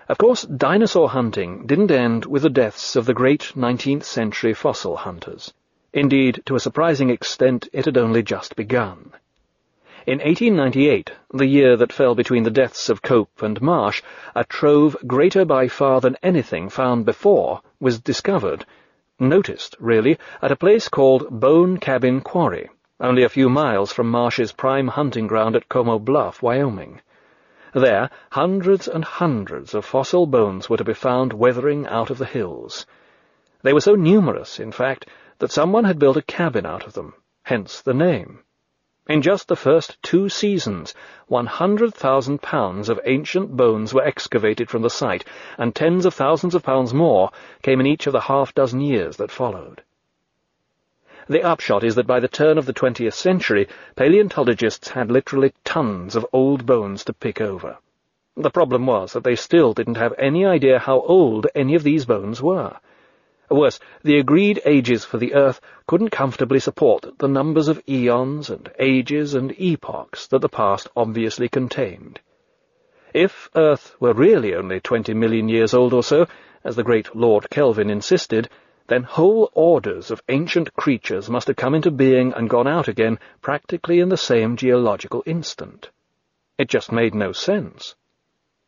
Of course, dinosaur hunting didn't end with the deaths of the great 19th century fossil hunters. Indeed, to a surprising extent, it had only just begun. In 1898, the year that fell between the deaths of Cope and Marsh, a trove greater by far than anything found before was discovered, noticed, really, at a place called Bone Cabin Quarry, only a few miles from Marsh's prime hunting ground at Como Bluff, Wyoming. There, hundreds and hundreds of fossil bones were to be found weathering out of the hills. They were so numerous, in fact, that someone had built a cabin out of them, hence the name. In just the first 2 seasons, 100,000 pounds of ancient bones were excavated from the site, and tens of thousands of pounds more came in each of the half-dozen years that followed. The upshot is that by the turn of the 20th century, paleontologists had literally tons of old bones to pick over. The problem was that they still didn't have any idea how old any of these bones were. Worse, the agreed ages for the Earth couldn't comfortably support the numbers of eons and ages and epochs that the past obviously contained. If Earth were really only 20 million years old or so, as the great Lord Kelvin insisted, then whole orders of ancient creatures must have come into being and gone out again practically in the same geological instant. It just made no sense.